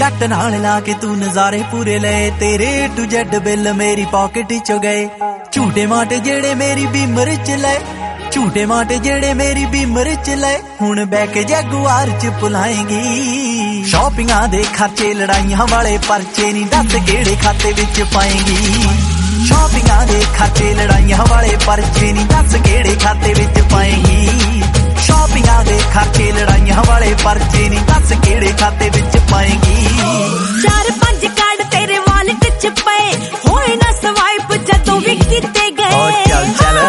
जट नाल ला के तू नजारे पूरे ले, तेरे टू जेड बिल मेरी पॉकेट चो गए। झूठे माटे जेड़े मेरी बीमर च ले, झूठे माटे जेड़े मेरी बीमर च ले, हुण बैके जगुआर च पुलाएंगी। शॉपिंगां दे खर्चे लड़ाइयां वाले परचे नी, दस केड़े खाते विच पाएंगी। शॉपिंगां दे खर्चे लड़ाइयां वाले परचे नी, दस केड़े खाते विच पाएंगी। शॉपिंगां दे खर्चे लड़ाइयां वाले परचे नी, दस केड़े खाते विच पाएंगी। 4-5 कार्ड तेरे वॉलेट च पए, होए ना स्वाइप जदों भी कीते गए। चल चल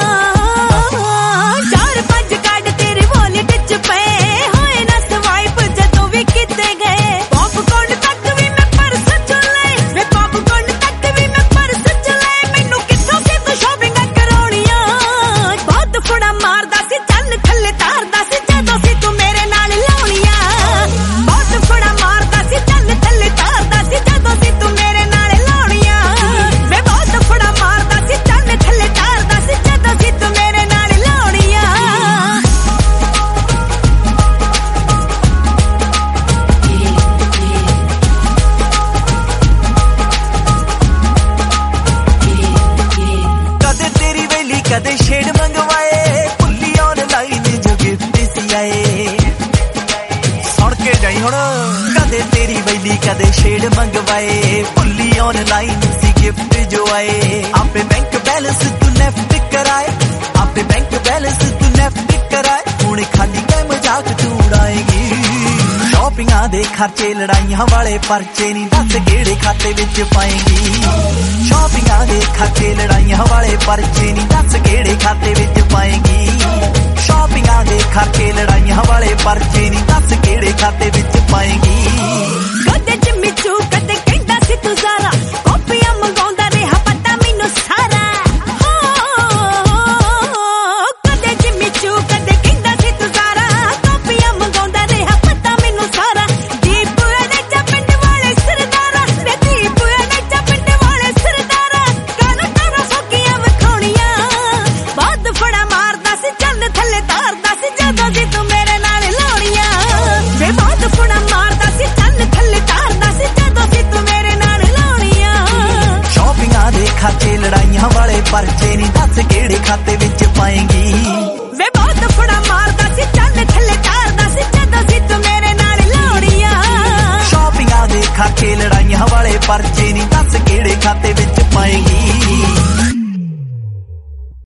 4-5 कार्ड तेरे वॉलेट च पए, होए ना स्वाइप जदों भी कीते गए। पॉपकॉर्न तक भी मैं पर्स च ले, वे पॉपकॉर्न तक भी मैं पर्स च ले। मैनू कित्थों सी तू शॉपिंगां कराउणियां, बहुत फुड़ा मारदा सी चल थल्ले तारदा सी जदों सी तू मेरे नाल लाउणियां। बहुत फुड़ा मारदा सी चल थल्ले तारदा सी जदों सी तू मेरे नाल लाउणियां। वे बहुत फुड़ा मारदा सी चल थल्ले तारदा सी जदों सी तू मेरे नाल लाउणियां। कदे तेरी वेली कदे शेड मंगवाए, भुल्ली ऑनलाइन जो गिफ्ट सी आए। सुन के जाई हुण, कदे तेरी वेली कदे शेड मंगवाए, भुल्ली ऑनलाइन सी गिफ्ट जो आए। आपे बैंक बैलेंस तू नेफ्ट कराए, आपे बैंक बैलेंस तू नेफ्ट कराए, हुण खाली कै मजाक तू उड़ाएगी। शॉपिंगां दे खर्चे लड़ाइयां वाले परचे नी, दस केड़े खाते विच पाएंगी। शॉपिंगां दे खर्चे लड़ाइयां वाले परचे नी, दस केड़े खाते विच पाएंगी। शॉपिंगां दे खर्चे लड़ाइयां वाले परचे नी, दस केड़े खाते विच पाएंगी। गोदे च